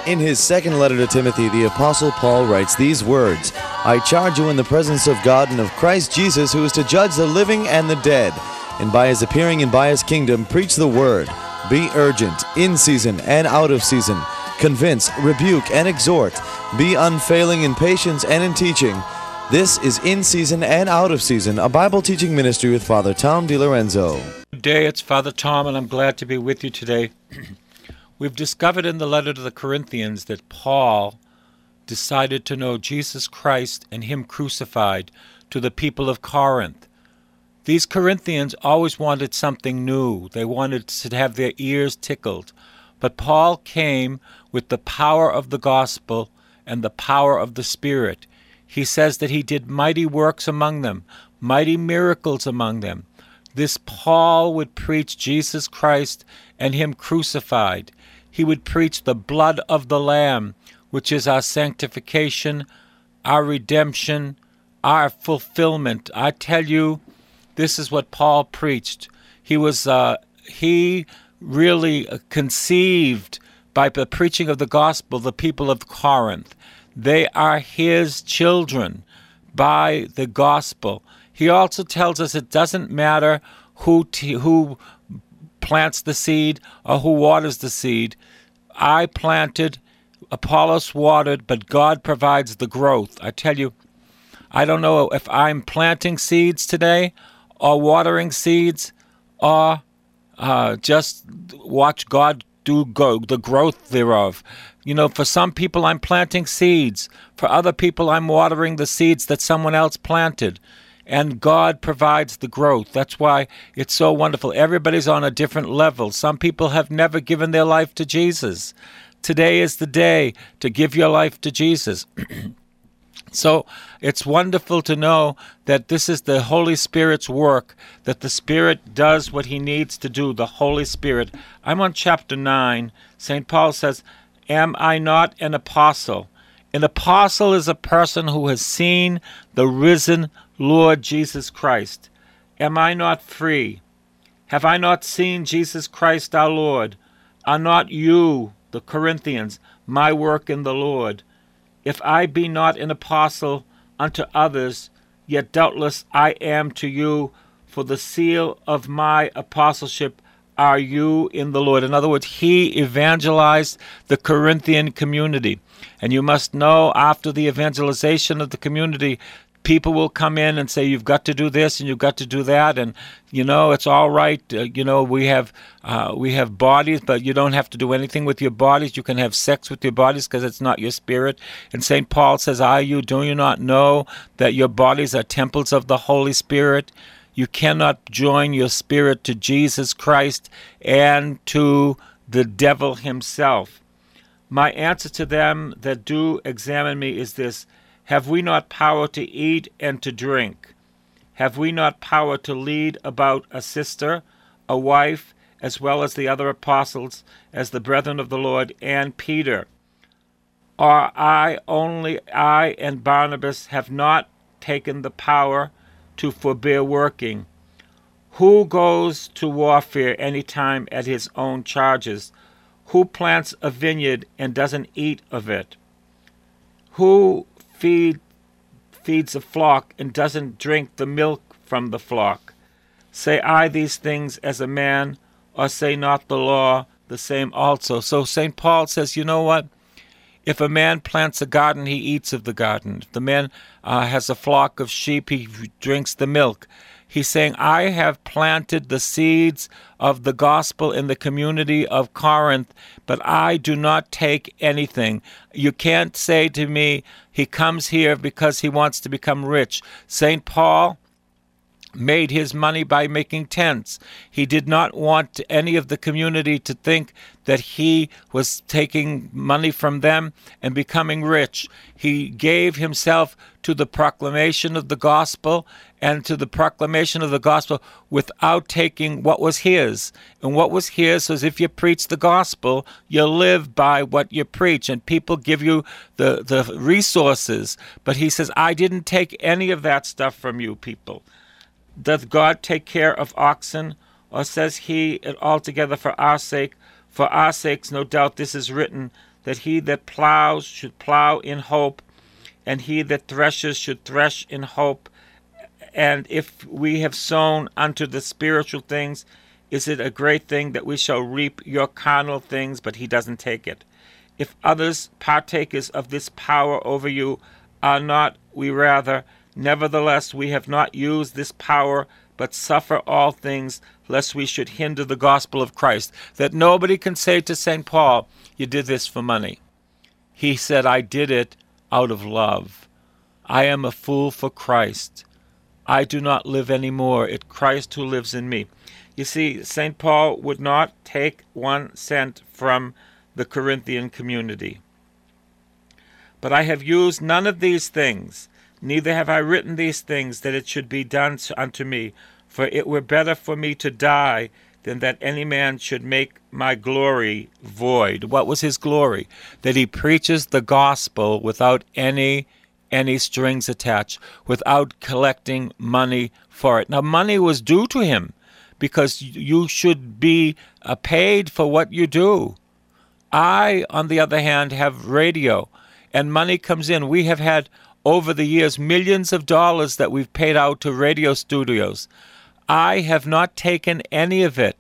In his second letter to Timothy, the Apostle Paul writes these words, I charge you in the presence of God and of Christ Jesus, who is to judge the living and the dead, and by his appearing and by his kingdom, preach the word. Be urgent, in season and out of season. Convince, rebuke, and exhort. Be unfailing in patience and in teaching. This is In Season and Out of Season, a Bible teaching ministry with Father Tom DiLorenzo. Good day, it's Father Tom, and I'm glad to be with you today. We've discovered in the letter to the Corinthians that Paul decided to know Jesus Christ and Him crucified to the people of Corinth. These Corinthians always wanted something new. They wanted to have their ears tickled. But Paul came with the power of the gospel and the power of the Spirit. He says that he did mighty works among them, mighty miracles among them. This Paul would preach Jesus Christ and Him crucified. He would preach the blood of the Lamb, which is our sanctification, our redemption, our fulfillment. I tell you, this is what Paul preached. He really conceived by the preaching of the gospel the people of Corinth. They are his children by the gospel. He also tells us it doesn't matter who plants the seed or who waters the seed. I planted, Apollos watered, but God provides the growth. I tell you, I don't know if I'm planting seeds today or watering seeds or just watch God do the growth thereof. You know, for some people I'm planting seeds. For other people I'm watering the seeds that someone else planted. And God provides the growth. That's why it's so wonderful. Everybody's on a different level. Some people have never given their life to Jesus. Today is the day to give your life to Jesus. So it's wonderful to know that this is the Holy Spirit's work, that the Spirit does what He needs to do, the Holy Spirit. I'm on chapter 9. St. Paul says, Am I not an apostle? An apostle is a person who has seen the risen Lord Jesus Christ. Am I not free? Have I not seen Jesus Christ our Lord? Are not you, the Corinthians, my work in the Lord? If I be not an apostle unto others, yet doubtless I am to you, for the seal of my apostleship are you in the Lord. In other words, he evangelized the Corinthian community. And you must know, after the evangelization of the community, people will come in and say, you've got to do this and you've got to do that, and it's all right. We have bodies, but you don't have to do anything with your bodies. You can have sex with your bodies because it's not your spirit. And St. Paul says, do you not know that your bodies are temples of the Holy Spirit? You cannot join your spirit to Jesus Christ and to the devil himself. My answer to them that do examine me is this: have we not power to eat and to drink? Have we not power to lead about a sister, a wife, as well as the other apostles, as the brethren of the Lord, and Peter? Or only I and Barnabas have not taken the power to forbear working? Who goes to warfare any time at his own charges? Who plants a vineyard and doesn't eat of it? Who feeds a flock and doesn't drink the milk from the flock? Say I these things as a man, or say not the law the same also? So St. Paul says, you know what? If a man plants a garden, he eats of the garden. If the man has a flock of sheep, he drinks the milk. He's saying, I have planted the seeds of the gospel in the community of Corinth, but I do not take anything. You can't say to me, he comes here because he wants to become rich. St. Paul made his money by making tents. He did not want any of the community to think that he was taking money from them and becoming rich. He gave himself to the proclamation of the gospel and to the proclamation of the gospel without taking what was his. And what was his was, if you preach the gospel, you live by what you preach, and people give you the resources. But he says, I didn't take any of that stuff from you people. Doth God take care of oxen? Or says he it altogether for our sake? For our sakes, no doubt, this is written, that he that plows should plow in hope, and he that threshes should thresh in hope. And if we have sown unto the spiritual things, is it a great thing that we shall reap your carnal things? But he doesn't take it. If others partakers of this power over you are not we rather, nevertheless we have not used this power, but suffer all things, lest we should hinder the gospel of Christ. That nobody can say to St. Paul, you did this for money. He said, I did it out of love. I am a fool for Christ. I do not live anymore. It's Christ who lives in me. You see, St. Paul would not take 1 cent from the Corinthian community. But I have used none of these things, neither have I written these things, that it should be done unto me. For it were better for me to die than that any man should make my glory void. What was his glory? That he preaches the gospel without any strings attached, without collecting money for it. Now, money was due to him, because you should be paid for what you do. I, on the other hand, have radio, and money comes in. We have had, over the years, millions of dollars that we've paid out to radio studios. I have not taken any of it.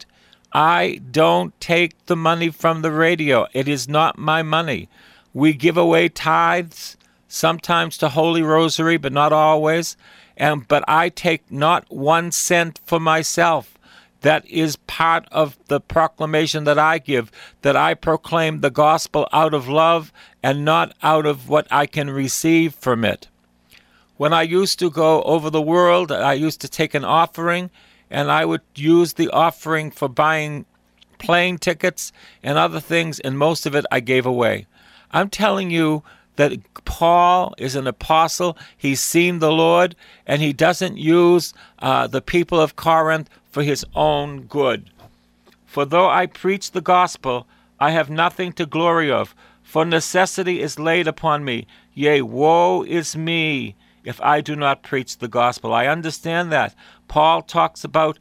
I don't take the money from the radio. It is not my money. We give away tithes, sometimes to Holy Rosary, but not always. But I take not 1 cent for myself. That is part of the proclamation that I give, that I proclaim the gospel out of love and not out of what I can receive from it. When I used to go over the world, I used to take an offering, and I would use the offering for buying plane tickets and other things, and most of it I gave away. I'm telling you that Paul is an apostle. He's seen the Lord, and he doesn't use the people of Corinth for his own good. For though I preach the gospel, I have nothing to glory of, for necessity is laid upon me. Yea, woe is me, if I do not preach the gospel. I understand that. Paul talks about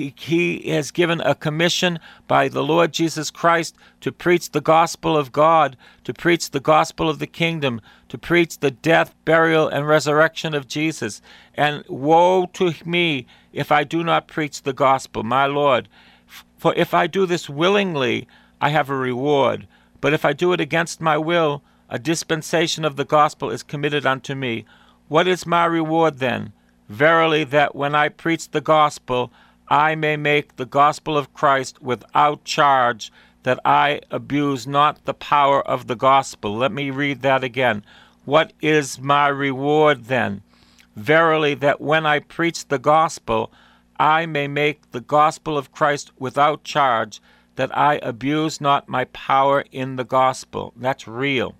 he has given a commission by the Lord Jesus Christ to preach the gospel of God, to preach the gospel of the kingdom, to preach the death, burial, and resurrection of Jesus. And woe to me if I do not preach the gospel, my Lord. For if I do this willingly, I have a reward. But if I do it against my will, a dispensation of the gospel is committed unto me. What is my reward then? Verily, that when I preach the gospel, I may make the gospel of Christ without charge, that I abuse not the power of the gospel. Let me read that again. What is my reward then? Verily, that when I preach the gospel, I may make the gospel of Christ without charge, that I abuse not my power in the gospel. That's real.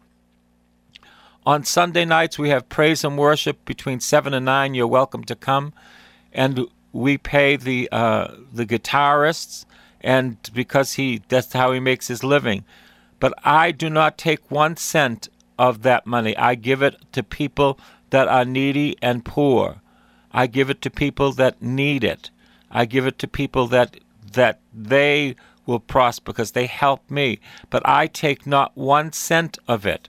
On Sunday nights, we have praise and worship between 7 and 9. You're welcome to come. And we pay the guitarists, and because that's how he makes his living. But I do not take 1 cent of that money. I give it to people that are needy and poor. I give it to people that need it. I give it to people that they will prosper because they help me. But I take not 1 cent of it.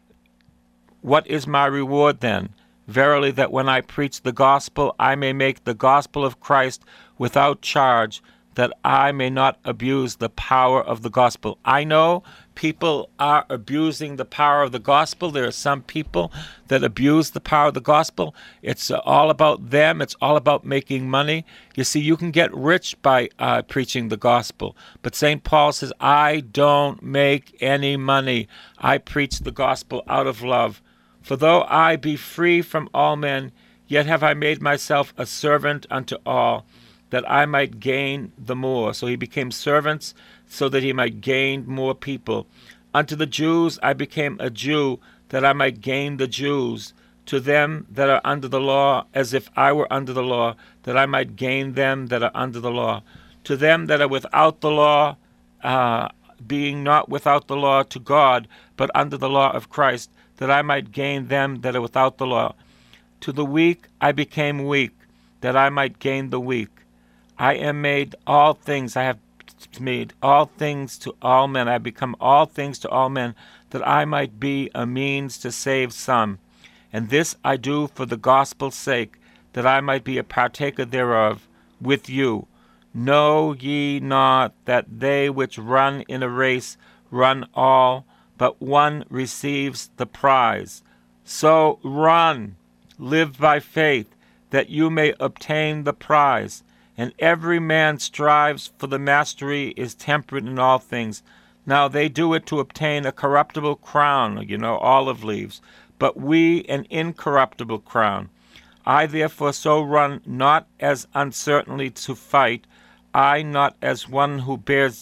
What is my reward then? Verily, that when I preach the gospel, I may make the gospel of Christ without charge, that I may not abuse the power of the gospel. I know people are abusing the power of the gospel. There are some people that abuse the power of the gospel. It's all about them. It's all about making money. You see, you can get rich by preaching the gospel. But St. Paul says, I don't make any money. I preach the gospel out of love. For though I be free from all men, yet have I made myself a servant unto all, that I might gain the more. So he became servants so that he might gain more people. Unto the Jews I became a Jew, that I might gain the Jews. To them that are under the law, as if I were under the law, that I might gain them that are under the law. To them that are without the law, being not without the law to God, but under the law of Christ, that I might gain them that are without the law. To the weak I became weak, that I might gain the weak. I am made all things, I have made all things to all men. I have become all things to all men, that I might be a means to save some. And this I do for the gospel's sake, that I might be a partaker thereof with you. Know ye not that they which run in a race run all, but one receives the prize? So run, live by faith, that you may obtain the prize. And every man strives for the mastery, is temperate in all things. Now they do it to obtain a corruptible crown, olive leaves, but we an incorruptible crown. I therefore so run, not as uncertainly to fight, I not as one who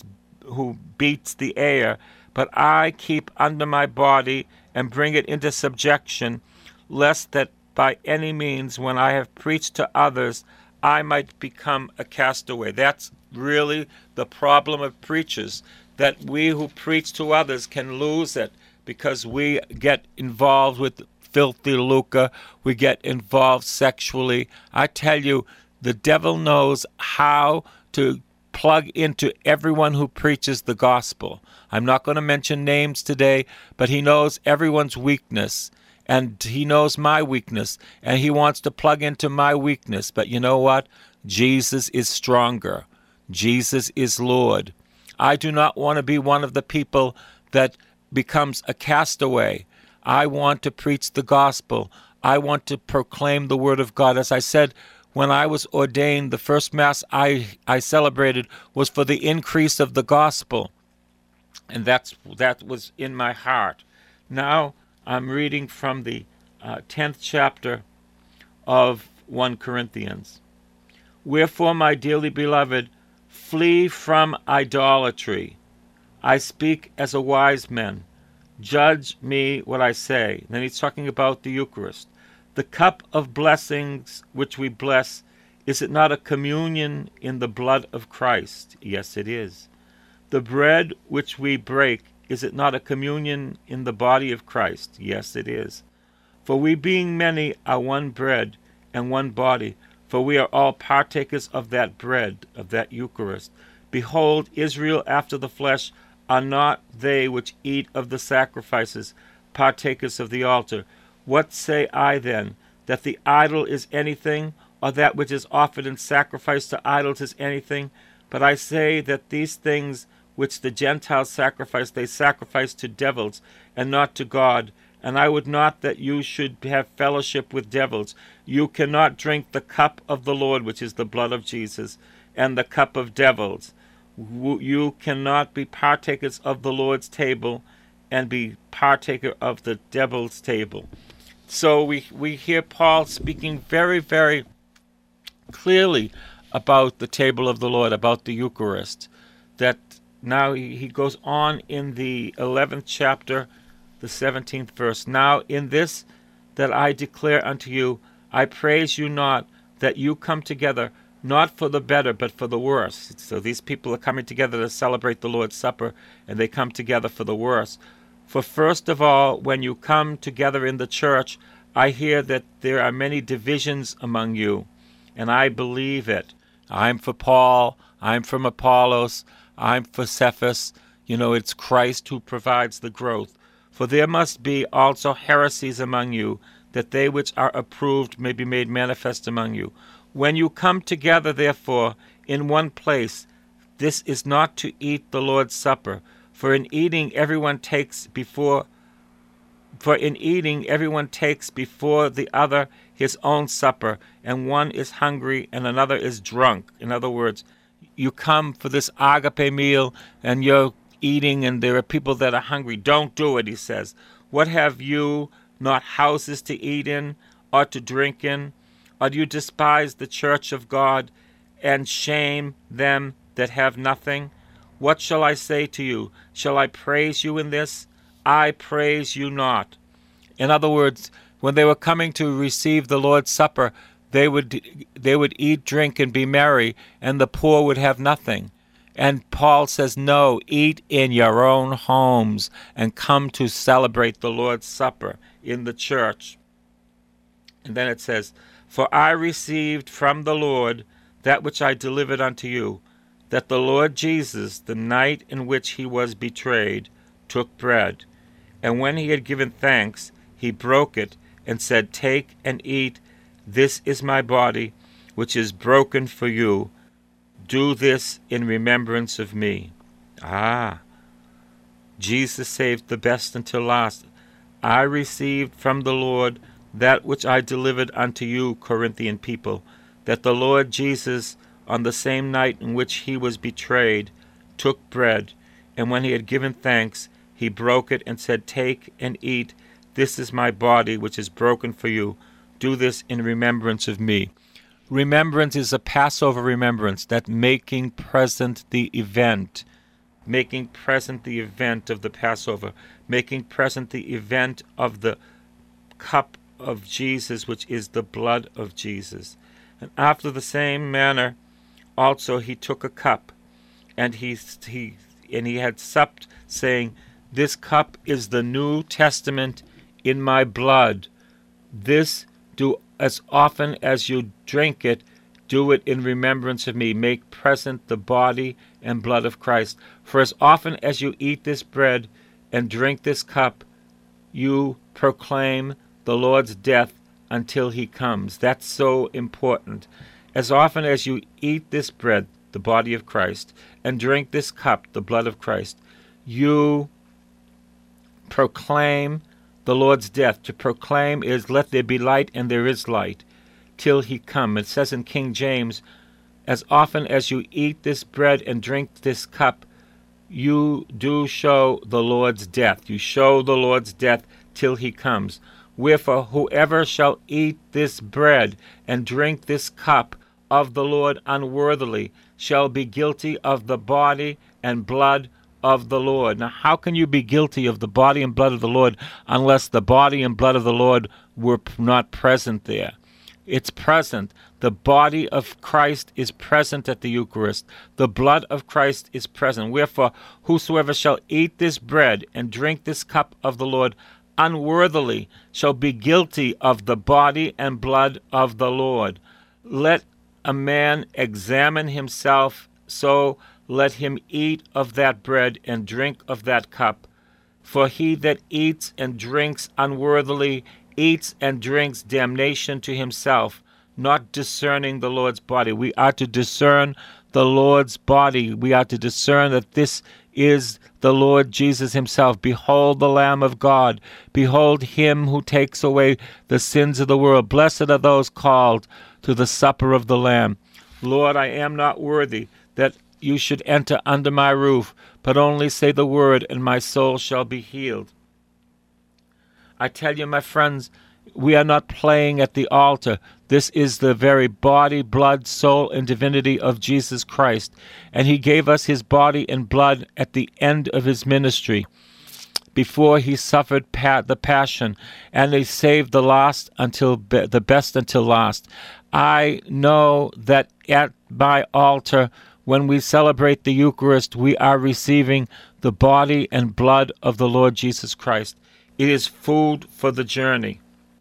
beats the air, but I keep under my body and bring it into subjection, lest that by any means, when I have preached to others, I might become a castaway. That's really the problem of preachers, that we who preach to others can lose it because we get involved with filthy lucre, we get involved sexually. I tell you, the devil knows how to plug into everyone who preaches the gospel. I'm not going to mention names today, but he knows everyone's weakness. And he knows my weakness, and he wants to plug into my weakness. But you know what? Jesus is stronger. Jesus is Lord. I do not want to be one of the people that becomes a castaway. I want to preach the gospel. I want to proclaim the word of God. As I said, when I was ordained, the first Mass I celebrated was for the increase of the gospel. And that was in my heart. Now, I'm reading from the 10th chapter of 1 Corinthians. Wherefore, my dearly beloved, flee from idolatry. I speak as a wise man. Judge me what I say. Then he's talking about the Eucharist. The cup of blessings which we bless, is it not a communion in the blood of Christ? Yes, it is. The bread which we break, is it not a communion in the body of Christ? Yes, it is. For we being many are one bread and one body, for we are all partakers of that bread, of that Eucharist. Behold, Israel after the flesh are not they which eat of the sacrifices, partakers of the altar. What say I then? That the idol is anything, or that which is offered in sacrifice to idols is anything? But I say that these things which the Gentiles sacrifice, they sacrifice to devils, and not to God. And I would not that you should have fellowship with devils. You cannot drink the cup of the Lord, which is the blood of Jesus, and the cup of devils. You cannot be partakers of the Lord's table and be partaker of the devil's table. So we hear Paul speaking very, very clearly about the table of the Lord, about the Eucharist. That now he goes on in the 11th chapter, the 17th verse. Now in this that I declare unto you, I praise you not, that you come together, not for the better, but for the worse. So these people are coming together to celebrate the Lord's Supper, and they come together for the worse. For first of all, when you come together in the church, I hear that there are many divisions among you, and I believe it. I'm for Paul, I'm from Apollos, I'm for Cephas. It's Christ who provides the growth. For there must be also heresies among you, that they which are approved may be made manifest among you. When you come together, therefore, in one place, this is not to eat the Lord's Supper, for in eating everyone takes before the other his own supper, and one is hungry and another is drunk. In other words, you come for this agape meal and you're eating, and there are people that are hungry. Don't do it, he says. What have you not houses to eat in or to drink in? Or do you despise the church of God and shame them that have nothing? What shall I say to you? Shall I praise you in this? I praise you not. In other words, when they were coming to receive the Lord's Supper, they would eat, drink, and be merry, and the poor would have nothing. And Paul says, no, eat in your own homes and come to celebrate the Lord's Supper in the church. And then it says, for I received from the Lord that which I delivered unto you, that the Lord Jesus, the night in which he was betrayed, took bread. And when he had given thanks, he broke it and said, "Take and eat. This is my body, which is broken for you. Do this in remembrance of me." Jesus saved the best until last. "I received from the Lord that which I delivered unto you, Corinthian people, that the Lord Jesus, on the same night in which he was betrayed, took bread, and when he had given thanks, he broke it and said, 'Take and eat. This is my body, which is broken for you. Do this in remembrance of me.'" Remembrance is a Passover remembrance, that making present the event. Making present the event of the Passover. Making present the event of the cup of Jesus, which is the blood of Jesus. And after the same manner also he took a cup, and he had supped, saying, "This cup is the New Testament in my blood. This do as often as you drink it, do it in remembrance of me." Make present the body and blood of Christ. "For as often as you eat this bread and drink this cup, you proclaim the Lord's death until he comes." That's so important. As often as you eat this bread, the body of Christ, and drink this cup, the blood of Christ, you proclaim the Lord's death. To proclaim is, "Let there be light," and there is light, till he come. It says in King James, "As often as you eat this bread and drink this cup, you do show the Lord's death." You show the Lord's death till he comes. "Wherefore, whoever shall eat this bread and drink this cup of the Lord unworthily shall be guilty of the body and blood of the Lord." Now, how can you be guilty of the body and blood of the Lord unless the body and blood of the Lord were not present there? It's present. The body of Christ is present at the Eucharist. The blood of Christ is present. "Wherefore, whosoever shall eat this bread and drink this cup of the Lord unworthily shall be guilty of the body and blood of the Lord. Let a man examine himself, so let him eat of that bread and drink of that cup. For he that eats and drinks unworthily eats and drinks damnation to himself, not discerning the Lord's body." We are to discern the Lord's body. We are to discern that this is the Lord Jesus himself. "Behold the Lamb of God. Behold him who takes away the sins of the world. Blessed are those called to the supper of the Lamb." "Lord, I am not worthy that you should enter under my roof, but only say the word, and my soul shall be healed." I tell you, my friends, we are not playing at the altar. This is the very body, blood, soul, and divinity of Jesus Christ. And he gave us his body and blood at the end of his ministry, before he suffered the passion, and he saved the best until last. I know that at my altar, when we celebrate the Eucharist, we are receiving the body and blood of the Lord Jesus Christ. It is food for the journey.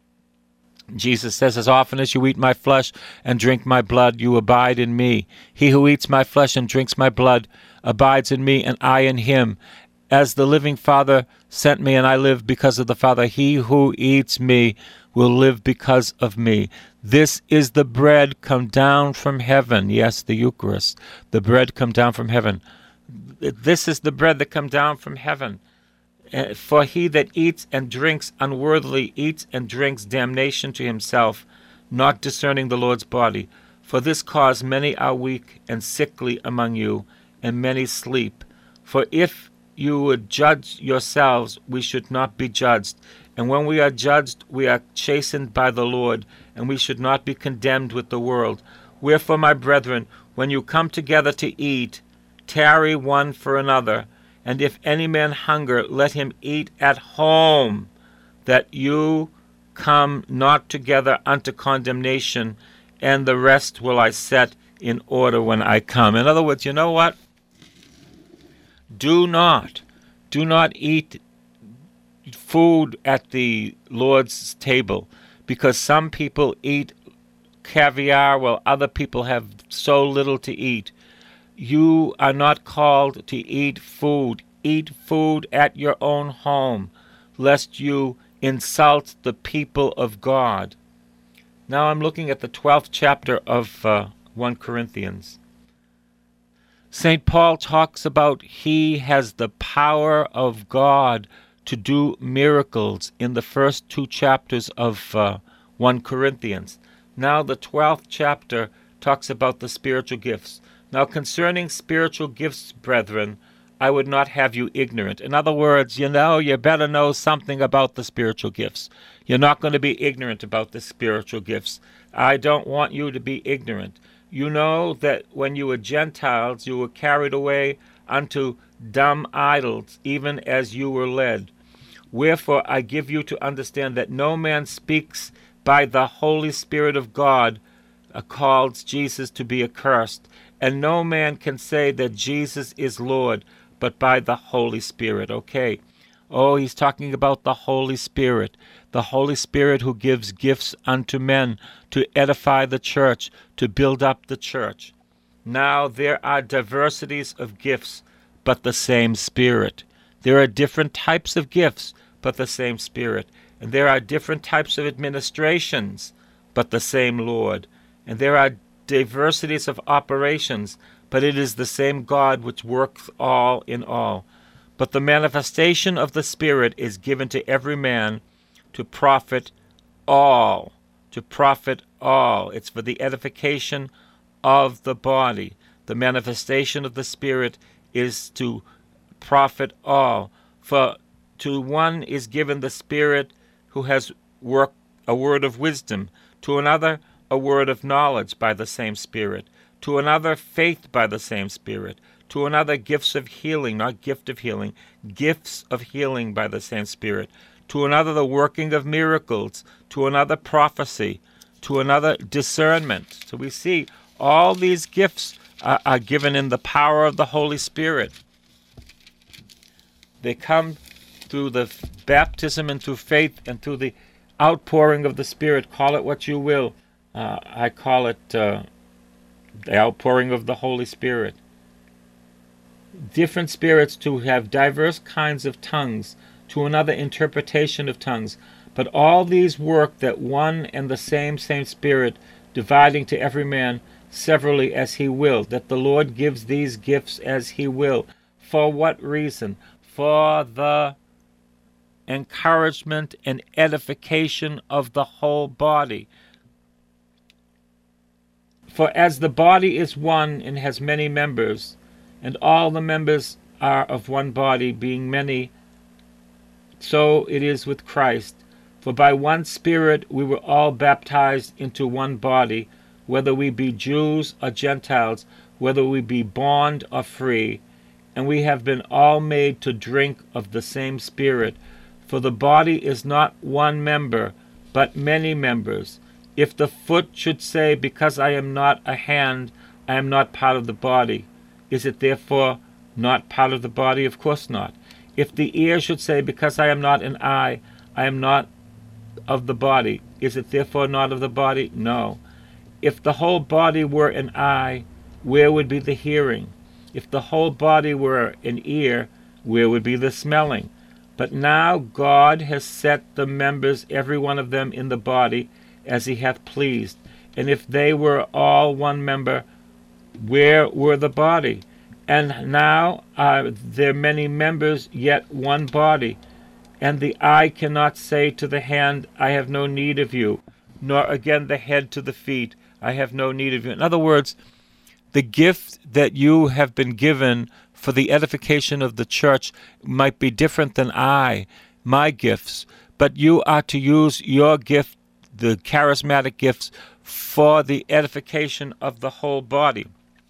Jesus says, "As often as you eat my flesh and drink my blood, you abide in me. He who eats my flesh and drinks my blood abides in me, and I in him. As the living Father sent me, and I live because of the Father, he who eats me will live because of me." This is the bread come down from heaven. Yes, the Eucharist, the bread come down from heaven. This is the bread that come down from heaven. "For he that eats and drinks unworthily eats and drinks damnation to himself, not discerning the Lord's body. For this cause many are weak and sickly among you, and many sleep. For if you would judge yourselves, we should not be judged. And when we are judged, we are chastened by the Lord, and we should not be condemned with the world. Wherefore, my brethren, when you come together to eat, tarry one for another. And if any man hunger, let him eat at home, that you come not together unto condemnation, and the rest will I set in order when I come." In other words, you know what? Do not eat food at the Lord's table, because some people eat caviar while other people have so little to eat. You are not called to eat food. Eat food at your own home. lest you insult the people of God. Now I'm looking at the 12th chapter of 1 Corinthians. St. Paul talks about he has the power of God to do miracles in the first 2 chapters of 1 Corinthians. Now the 12th chapter talks about the spiritual gifts. Now concerning spiritual gifts, brethren, I would not have you ignorant. In other words, you better know something about the spiritual gifts. You're not going to be ignorant about the spiritual gifts. I don't want you to be ignorant. You know that when you were Gentiles, you were carried away unto dumb idols, even as you were led. Wherefore I give you to understand that no man speaks by the Holy Spirit of God, calls Jesus to be accursed, and no man can say that Jesus is Lord, but by the Holy Spirit. Okay. Oh, he's talking about the Holy Spirit who gives gifts unto men to edify the church, to build up the church. Now there are diversities of gifts, but the same Spirit. There are different types of gifts, but the same Spirit. And there are different types of administrations, but the same Lord. And there are diversities of operations, but it is the same God which works all in all. But the manifestation of the Spirit is given to every man to profit all. To profit all. It's for the edification of the body. The manifestation of the Spirit is to profit all. For to one is given the Spirit who has a word of wisdom, to another a word of knowledge by the same Spirit, to another faith by the same Spirit, to another gifts of healing, not gift of healing, gifts of healing by the same Spirit, to another the working of miracles, to another prophecy, to another discernment. So we see all these gifts are given in the power of the Holy Spirit. They come through the baptism and through faith and through the outpouring of the Spirit. Call it what you will. I call it the outpouring of the Holy Spirit. Different spirits to have diverse kinds of tongues, to another interpretation of tongues. But all these work that one and the same Spirit, dividing to every man severally as he will, that the Lord gives these gifts as he will. For what reason? For the encouragement and edification of the whole body. For as the body is one and has many members, and all the members are of one body, being many, so it is with Christ. For by one Spirit we were all baptized into one body, whether we be Jews or Gentiles, whether we be bond or free, and we have been all made to drink of the same Spirit. For the body is not one member, but many members. If the foot should say, because I am not a hand, I am not part of the body, is it therefore not part of the body? Of course not. If the ear should say, because I am not an eye, I am not of the body, is it therefore not of the body? No. If the whole body were an eye, where would be the hearing? If the whole body were an ear, where would be the smelling? But now God has set the members, every one of them, in the body, as he hath pleased. And if they were all one member, where were the body? And now are there many members, yet one body. And the eye cannot say to the hand, I have no need of you, nor again the head to the feet, I have no need of you. In other words, the gift that you have been given for the edification of the church might be different than my gifts, but you are to use your gift, the charismatic gifts, for the edification of the whole body.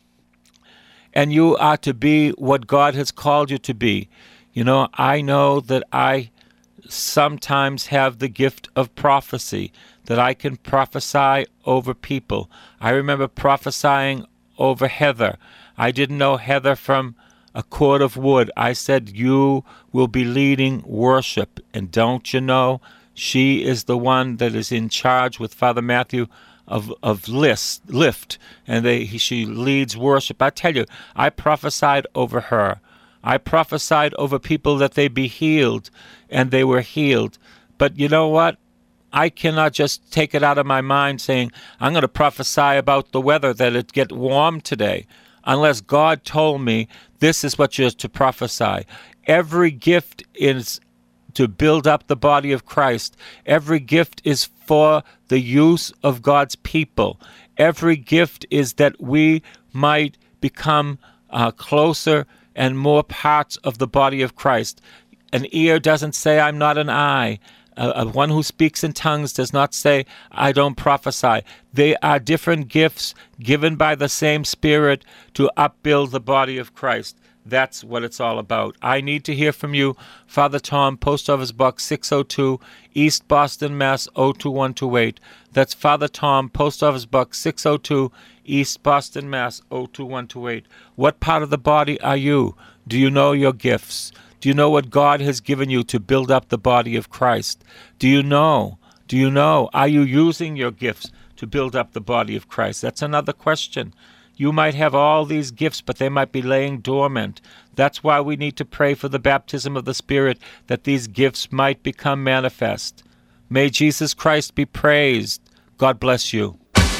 And you are to be what God has called you to be. You know, I know that I sometimes have the gift of prophecy, that I can prophesy over people. I remember prophesying over Heather. I didn't know Heather from a cord of wood. I said, you will be leading worship. And don't you know, she is the one that is in charge with Father Matthew of Lift, and she leads worship. I tell you, I prophesied over her. I prophesied over people that they be healed, and they were healed. But you know what? I cannot just take it out of my mind saying, I'm going to prophesy about the weather, that it get warm today, unless God told me this is what you're to prophesy. Every gift is to build up the body of Christ. Every gift is for the use of God's people. Every gift is that we might become closer and more parts of the body of Christ. An ear doesn't say, I'm not an eye. One who speaks in tongues does not say, I don't prophesy. They are different gifts given by the same Spirit to upbuild the body of Christ. That's what it's all about. I need to hear from you. Father Tom, Post Office Box 602, East Boston, Mass. 02128. That's Father Tom, Post Office Box 602, East Boston, Mass. 02128. What part of the body are you? Do you know your gifts? Do you know what God has given you to build up the body of Christ? Do you know? Are you using your gifts to build up the body of Christ? That's another question. You might have all these gifts, but they might be laying dormant. That's why we need to pray for the baptism of the Spirit, that these gifts might become manifest. May Jesus Christ be praised. God bless you.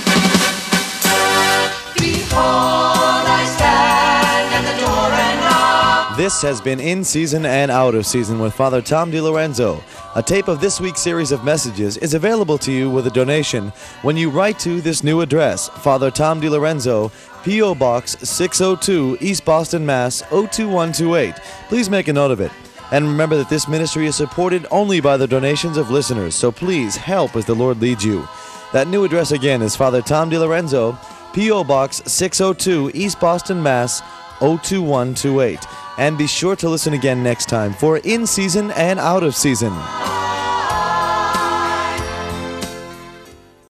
Behold, I stand at the door and knock. This has been In Season and Out of Season with Father Tom DiLorenzo. A tape of this week's series of messages is available to you with a donation when you write to this new address, Father Tom DiLorenzo, P.O. Box 602, East Boston, Mass. 02128. Please make a note of it. And remember that this ministry is supported only by the donations of listeners, so please help as the Lord leads you. That new address again is Father Tom DiLorenzo, P.O. Box 602, East Boston, Mass. 02128. And be sure to listen again next time for In Season and Out of Season.